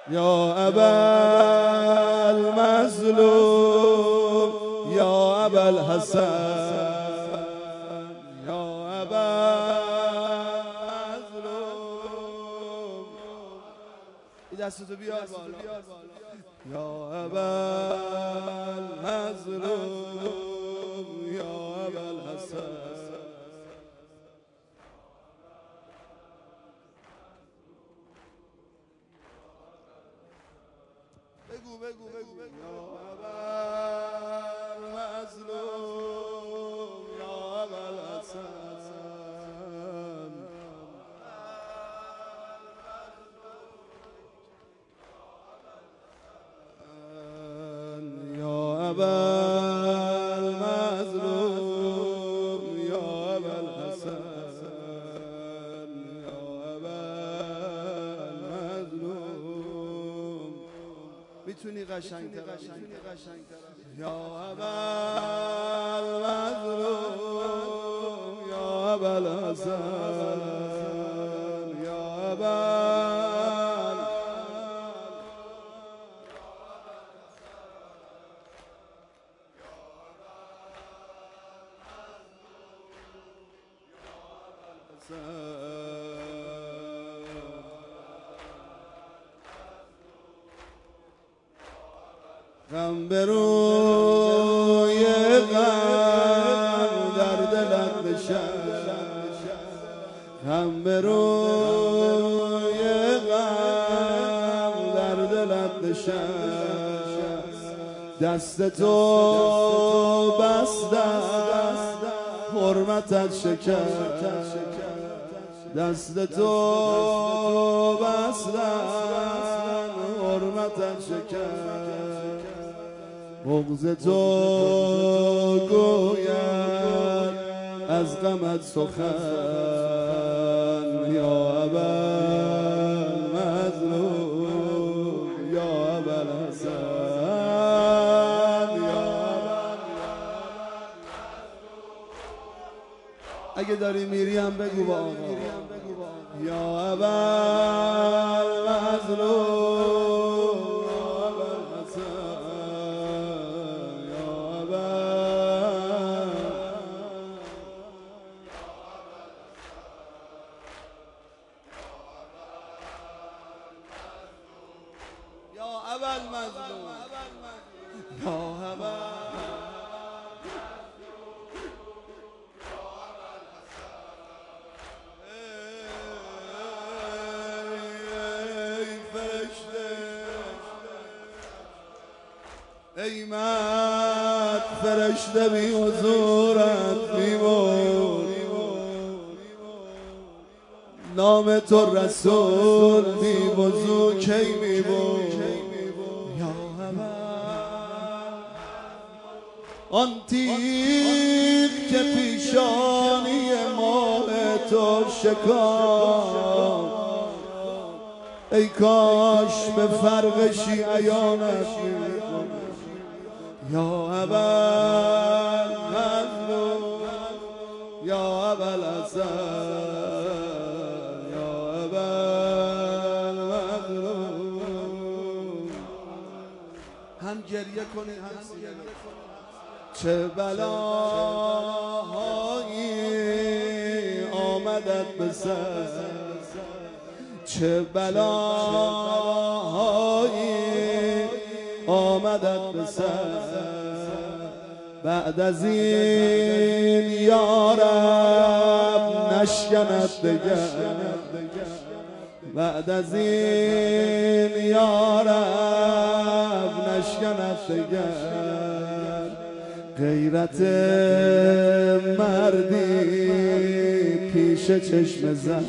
یا ابا المظلوم یا ابا الحسن یا ابا المظلوم. این دستتو بیار بالا. یا ابا المظلوم یا ابا الحسن. بگو یا ابا المظلوم یا ابا الحسن. یا ابا المظلوم یا ابا الحسن یا ابا المظلوم. میتونی قشنگ‌تر یا ابا المظلوم یا ابا الحسن یا ابا غم به روی غم در دلت بشن، غم به روی غم در دلت بشن. دست تو بستم حرمتت شکست، دست تو بستم حرمتت شکست. بغض تو گوید از غمت سخن یا ابا المظلوم یا ابا الحسن یا ابا. اگه داری میری هم بگو با آقا یا ابا المظلوم یا ابا ای مرد فرشته بی حضورت میمون، نام تو رسول بی وضو کی میمون. آن تیغ که پیشانی ماه تو شکافت، ای کاش به فرق شیعیانت می‌کنه. یا ابا المظلوم یا ابا الحسن یا ابا المظلوم. هم گریه کنید هم سینه. چه بلاهایی آمدت به سر، چه بلاهایی آمدت به سر. بعد از این یارب نشکند دگر، بعد از این یارب نشکند دگر. غیرت مردی پیش چشم زن،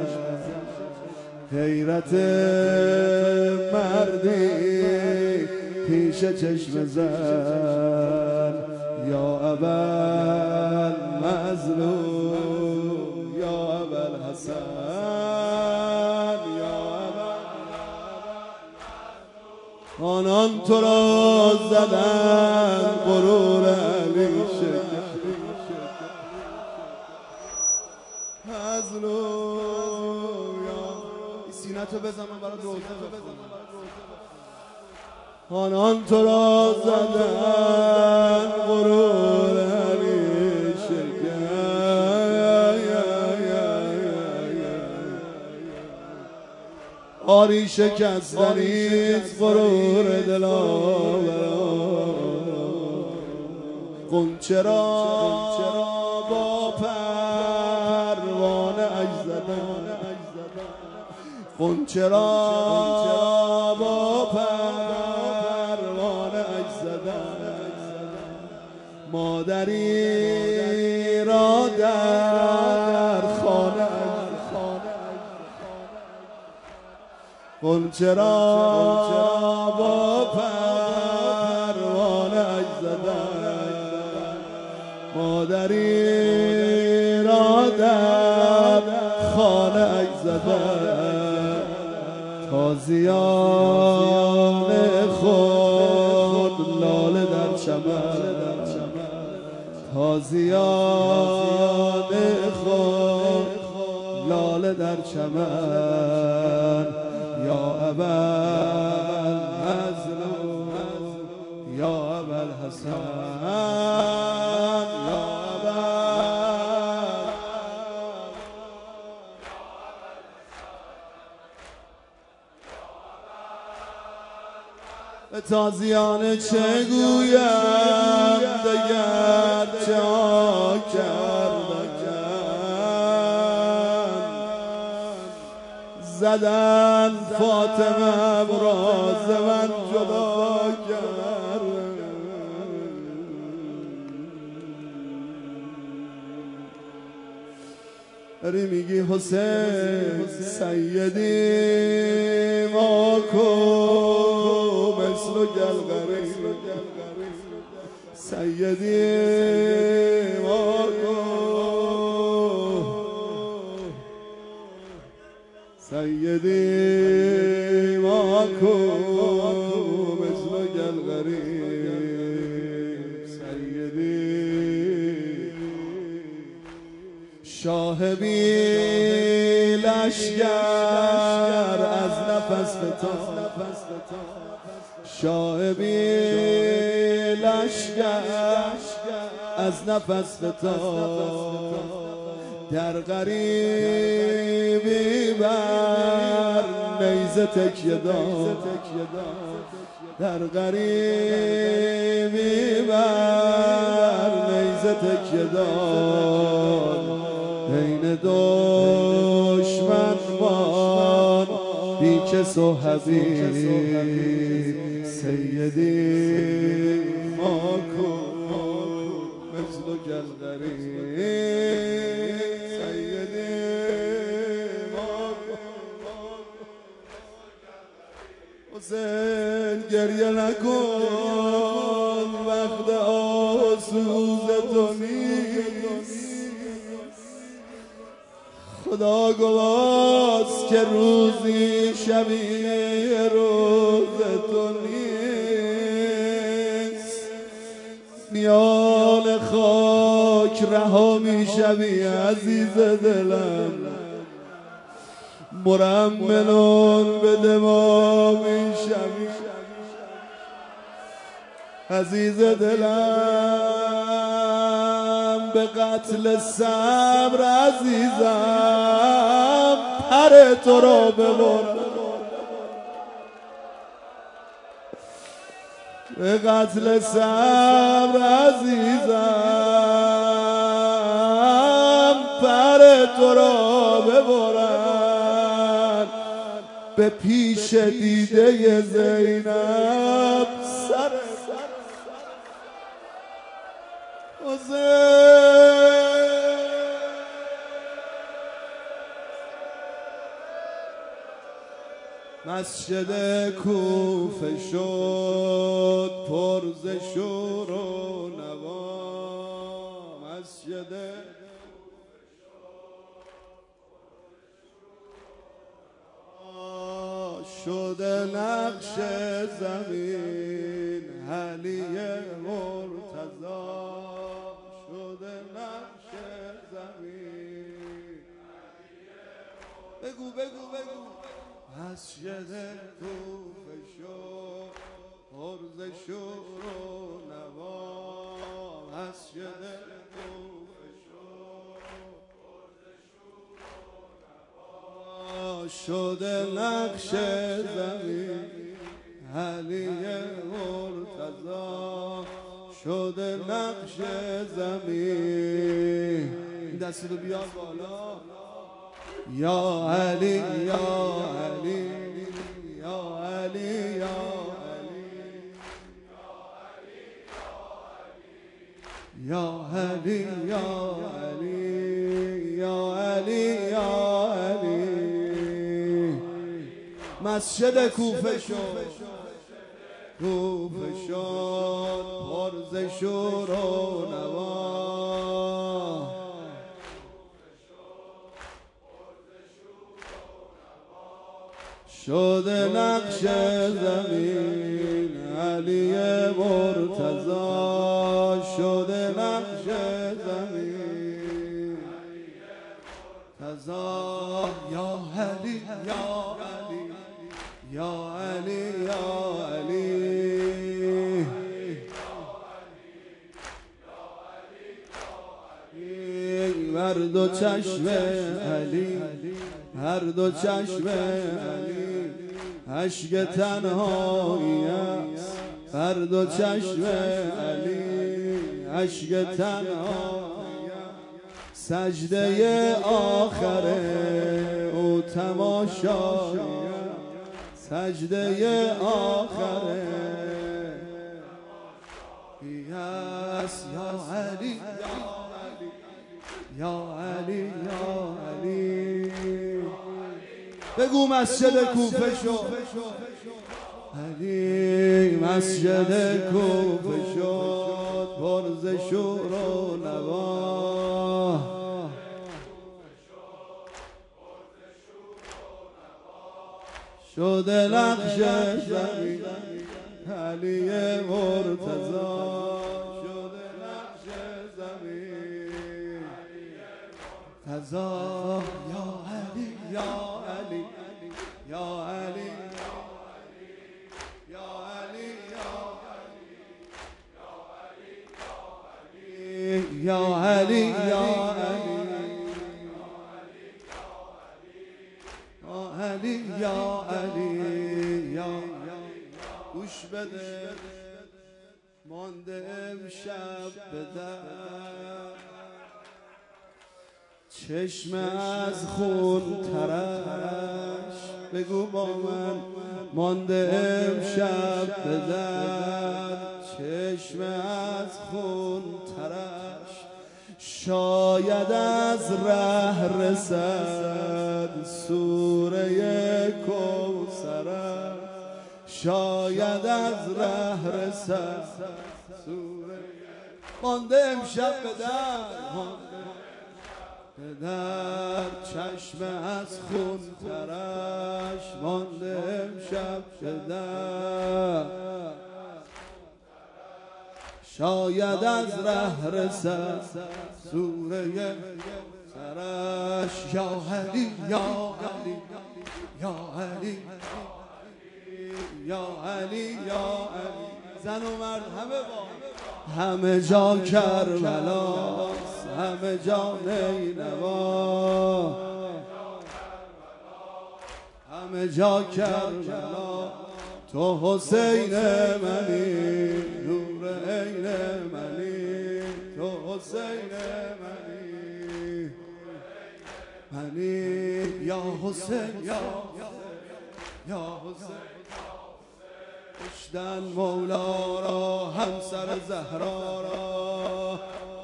غیرت مردی پیش چشم زن. یا ابا المظلوم یا ابا الحسن یا ابا. آنان تو را زدن غرور علی شکر، مظلوم یا سینه تو بزن من برات روزه بخونم. آنان تو را زدن غرور آری شکستنیست غرور دلاوران غنچه را با پروانه عجز زدن غنچه را با پروانه عجز زدن مادری را در خانه غنچه را با پروانه عجز زدن مادری را در خانه عجز زدن تازیان خود لاله در چمن تازیان خود لاله در چمن یا ابوالحسن یا ابوالحسن یا به تازیانه چه گویم دگر چه زدن فاطمه ابراز من جدا کرد داری میگی حسین سیدی ما کو مثل گلغری سیدی ما کو سیدی ما کو مثل گلغریب سیدی شاه بی لشگر از نفس فتان شاه بی لشگر از نفس فتان در غریبی بر نیزه تکیه داد در غریبی بر نیزه تکیه داد بین دشمن مان بی کس و حبیب سیدی ما کو مثل گلغری حسین گریه نکن وقت آسوز تو نیست خدا گواست که روزی شبیه روز تو نیست میان خاک رها می شوی عزیز دلم مرملون به دما می شوی عزیز دلم به قتل صبر عزیزم پر تو را ببرم به قتل صبر عزیزم پر تو را ببرم به پیش دیده زینب سر مسجد کوفه شد پر ز شور و نوا مسجد شده نقش زمین علی مرتضی شده نقش زمین بگو مسجد کوفه شد عرض شور و نوا مسجد کوفه شد عرض شور و نوا شده نقش زمین علی مرتضی شده نقش زمین دستی رو بیار بالا یا علی یا علی یا علی یا علی یا علی یا علی یا علی یا علی مسجد کوفه شد کوفه شد پرز شور و نوا شده نقش زمین علی مرتضی شده نقش زمین مرتضی یا علی یا علی یا علی یا علی هر دو چشم علی هر دو چشم علی اشک تنهایی است هر دو چشم علی اشک تنهایی سجده آخر او تماشایی سجده آخر است یا علی یا علی یا علی بگو مسجد کوفه شد علی مسجد کوفه شد پرز شور و نوا شده نقش زمین علی مرتضی شده نقش زمین تضا یا علی یا علی یا علی یا علی یا علی یا علی یا علی یا گوش بده مانده امشب به در چشم از خون ترش بگو با من مانده امشب به در چشم از خون ترش شاید از ره رسد سوره کوثر شاید از ره رسد سوره مانده امشب به در در چشم از خون ترش مانده امشب به در شاید از ره رسد سوره سرش یا علی یا علی یا علی یا علی یا علی زن و مرد همه با همه جا کربلاست همه جا نینوا همه جا کربلا تو حسین منی نور عین منی تو حسین منی یا حسین یا حسین کشتن مولا را همسر زهرا را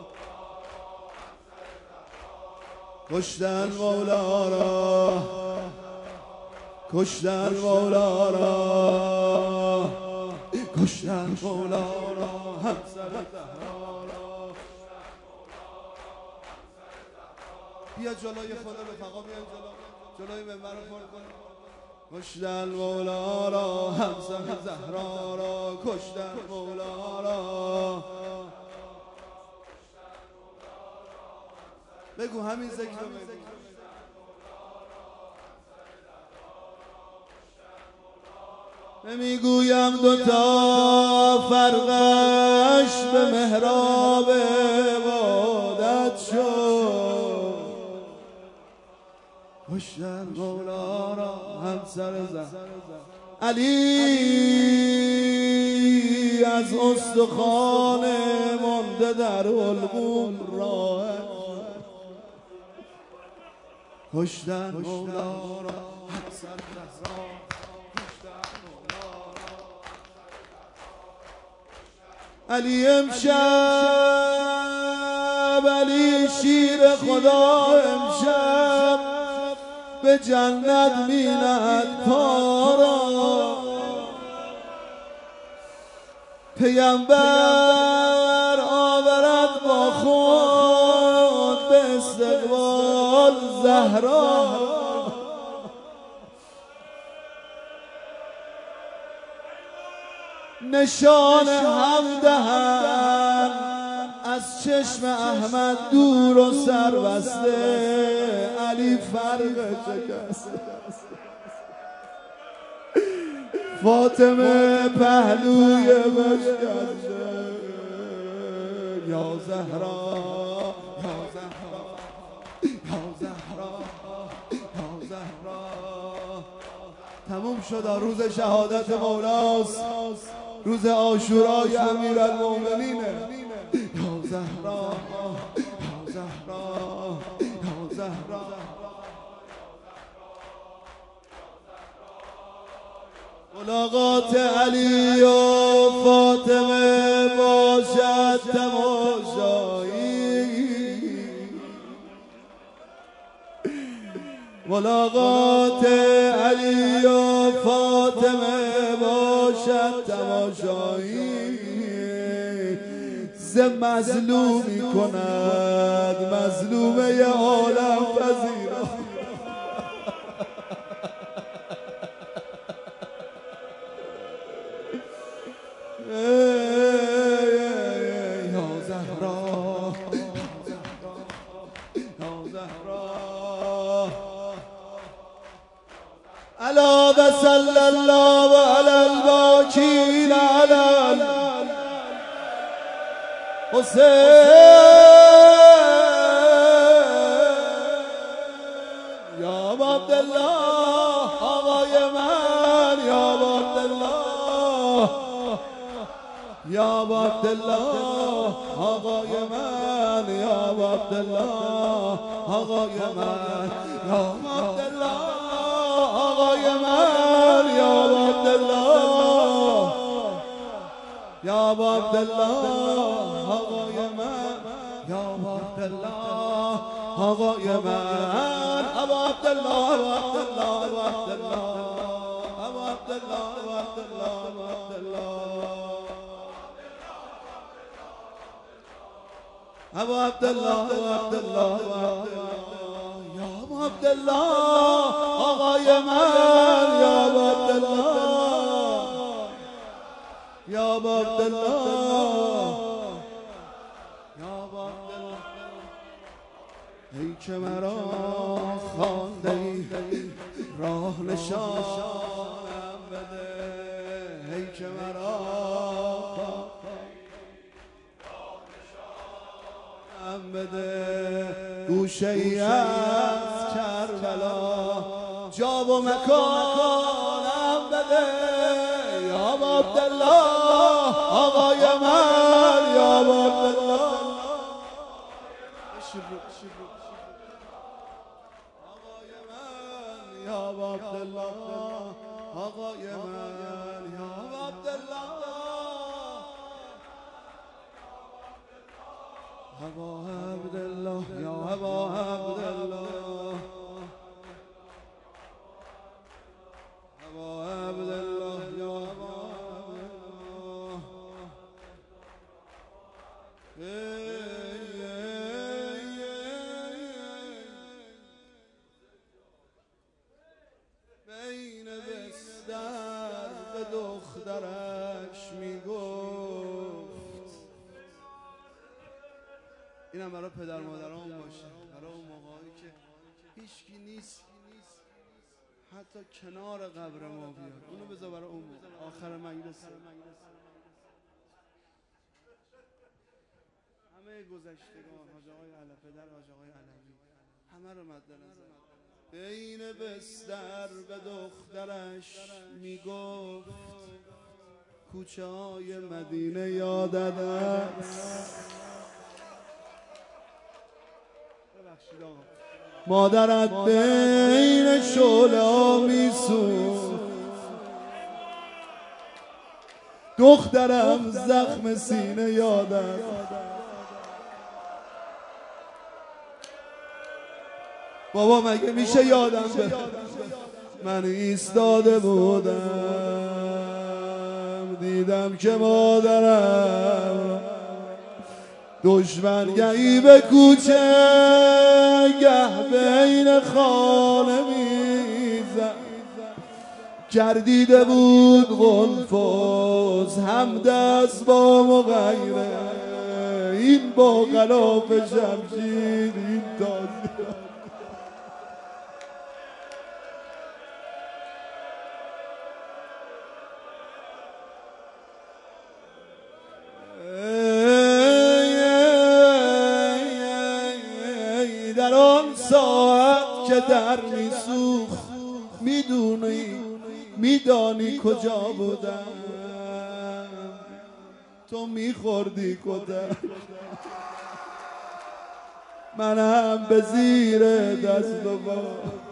کشتن مولا را کشتن مولا را کشتن مولا را همسر زهرا را بیا جلوی خدا رفقا بیا جلوی منبر رو پر کن کشتن مولا را همسر زهرا را کشتن مولا را بگو همین ذکر رو بگو نمیگویم دوتا فرقش به محراب عبادت شد. کشتن مولا را همسر زهرا. علی از استخوان مانده در حلقوم راه. کشتن مولا را همسر زهرا. علی امشب، علی شیر خدا امشب به جنت می‌نهد پا را. پیامبر آورد با خود به استقبال زهرا. نشان هم دهند از چشم احمد دور و سربسته. علی فرق شکسته. فاطمه پهلوی بشکسته. یا زهرا یا زهرا یا زهرا یا زهرا. تموم شد. روز شهادت مولاست، روز عاشورای امیرالمومنینه. یا زهرا یا زهرا یا زهرا. ملاقات علی و فاطمه باشد تماشایی. ملاقات علی و فاطمه باشد تماشایی. ز مظلومی کند مظلومه عالم پذیرا. یا زهرا یا زهرا. الا وصل الله علی الباکین علی حسین. یا عبدالله آقای من. یا عبدالله یا عبدالله آقای من. یا عبدالله آقای من. یا عبدالله آقای من. یا عبدالله یا عبدالله آقای من. یا عبدالله آقای من. ابو عبدالله ابو عبدالله ابو عبدالله ابو عبدالله ابو عبدالله ابو عبدالله ابو عبدالله ابو عبدالله یا ابو عبدالله آقای من. یا ابو عبدالله یا ابو عبدالله یا ابو عبدالله. ای که مرا خوانده ای راه نشانم بده. ای که مرا بده. گوشه ای از کربلا جا و مکانم بده. یا عبدالله آقای من. یا عبدالله آقای من. یا عبدالله آقای من. یا عبدالله ابا عبدالله یا ابا عبدالله ابا عبدالله یا ابا عبدالله. بین بستر به دخترش میگفت. اینم برای پدر مادران باشه، برای اون موقعی که هیچکی نیست حتی کنار قبر ما بیاد. اونو بذار برای اون موقع. آخر مجلس همه گذشتگان حاج آقای پدر حاج آقای علوی همه رو مد نظر بین بستر به دخترش میگفت کوچه های مدینه یادت است. ببخشید آقا مادرت بین شعله میسوخت دخترم زخم سینه یادت. بابا مگه میشه یادم به من ایستاده بودم دیدم که مادرم دشمن گهی به کوچه گه بین خانه میزد گردیده بود قنفذ هم دست با مغیره این با غلاف شمشیر این تازی در آن ساعت که در میسوخت میدانی کجا بودم تو میخوردی کدر منم به زیر دست و پا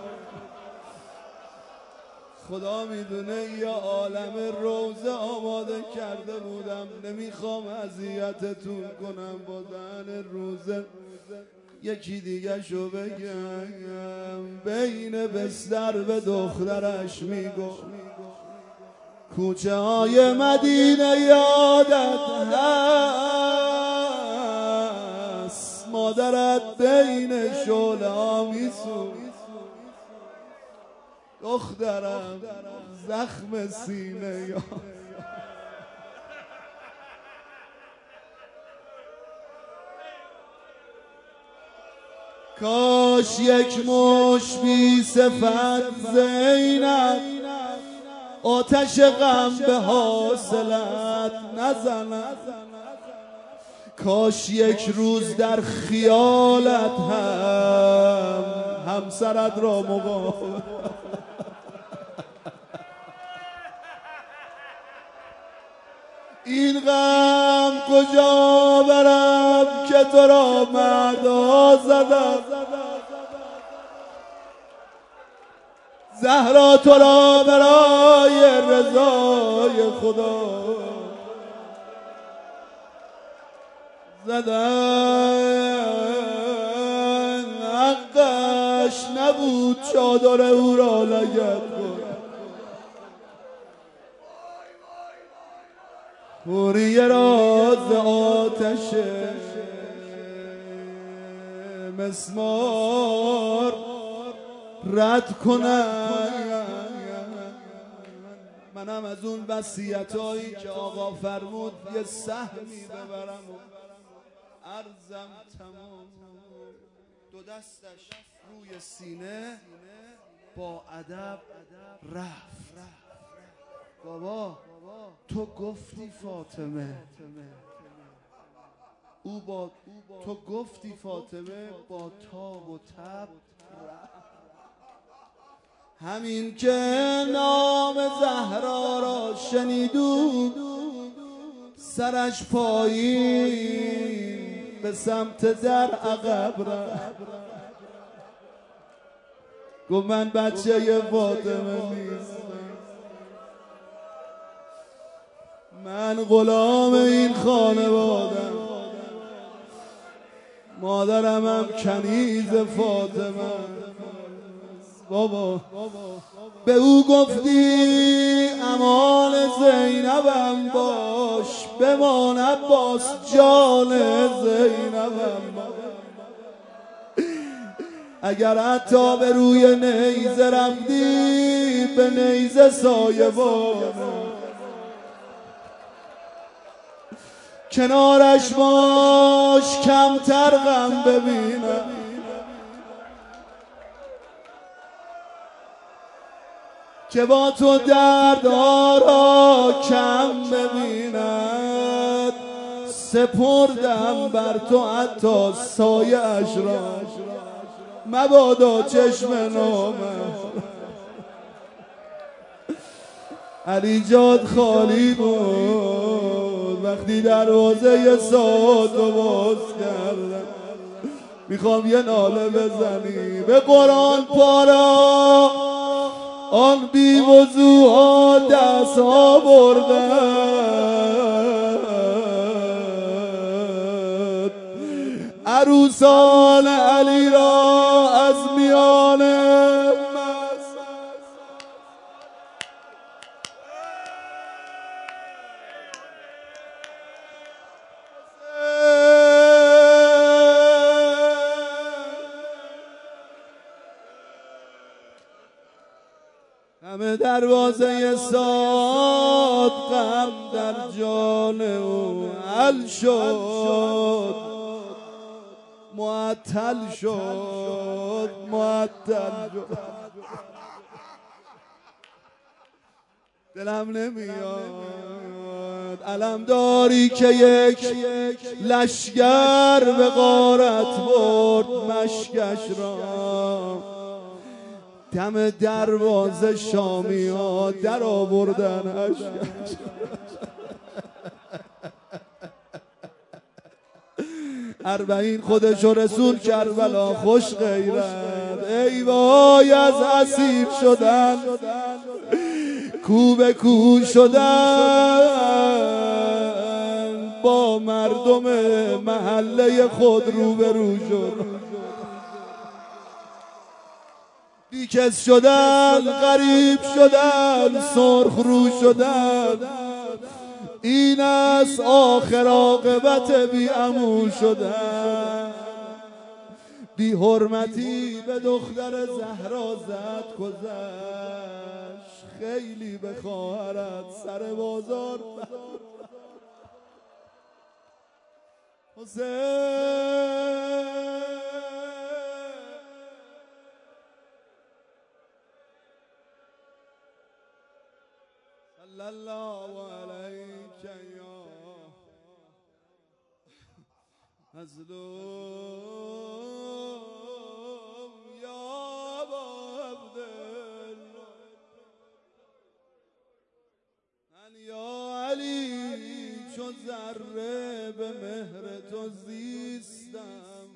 خدا میدونه یا عالم روزه آماده کرده بودم نمیخوام اذیتتون کنم با دهن روزه یکی دیگه شو بگم بین بستر به دخترش میگفت کوچه های مدینه یادت هست مادرت بین شعله ها میسوخت دخترم زخم سینه یا کاش یک مش بی صفت زینب آتش غم به حاصلت نزند کاش یک روز در خیالت همسرت را مقابل این غم کجا برم که تو را مردا زدم زهرا تو را برای رضای خدا زدن حقش نبود چادر او را لگد کن خوری راز آتش مسمار رد کنم منم از اون وصیتایی که آقا فرمود یه سهمی ببرم و عرضم تمام دو دستش روی سینه با ادب رفت بابا تو گفتی فاطمه تو گفتی فاطمه با تاب و تب همین که نام زهرا را شنیدو سرش پایین به سمت در عقب رفت گفت من بچه فاطمه نیستم من غلام این خانوادم مادرم هم کنیز فاطمه بابا به او گفتی امان زینبم باش بماند باز جان زینبم اگر حتی به روی نیزه رفتی به نیزه سایبان کنارش باش کمتر غم ببینم که با تو درد آرا را کم ببیند سپردم بر تو حتی سایه اش را مبادا چشم نامم. علی جاد خالی بود وقتی دروازه ساعت رو باز کردم. میخوام یه ناله بزنی به قرآن پارا آن بی وضوها دست ها بردن عروسان علی را از میان همه دروازه ساد غم در جان او حل شد معطل شد معطل شد. دلم نمیاد علم داری که یک لشگر به غارت برد مشکش را دم دروازه شامی ها در آوردن اشکش. اربعین خودشو رسول کربلا خوش غیرت ای وای از اسیر شدن کو به کو شدن با مردم محله خود روبرو شد بیکس شدن غریب شدن سرخ رو شدن این است آخر عاقبت بی عمو شدن. بی حرمتی به دختر زهرا زد گذشت خیلی به خواهرت سر بازار حسین صلی الله علیک یا مظلوم یا ابا عبدالله من یا علی چو ذره به مهر تو زیستم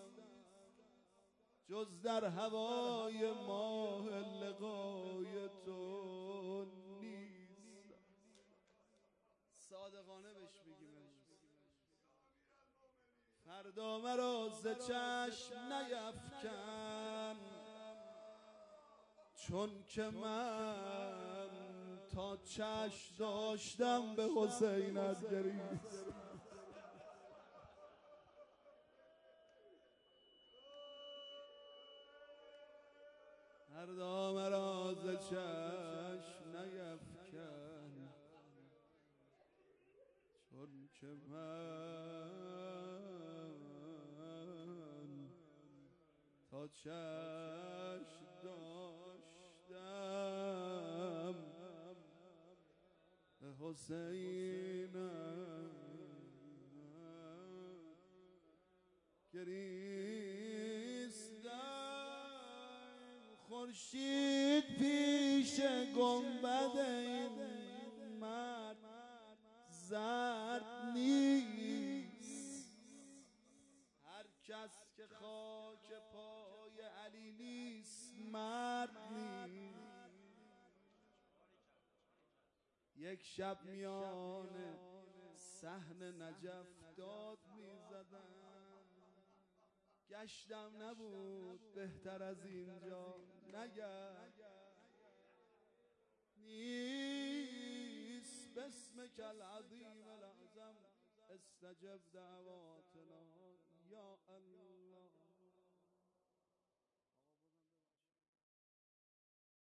جز در هوای ماه لقای تو صادقانه بهش بگیم فردا مرا ز چشم نیفکن چون که من تا چشم داشتم به حسینت گریست. فردا مرا ز چشم نیفکن چون که من تا چشم داشتم به حسینم گریستم. خورشید پیش گنبد این مرد زرد نیست هر کس که خاک پای علی نیست مرد نیست. یک شب میان صحن نجف داد میزدم گشتم نبود بهتر از اینجا نگشت نیست باسمک العظیم الاعظم استجب دعواتنا یا الله.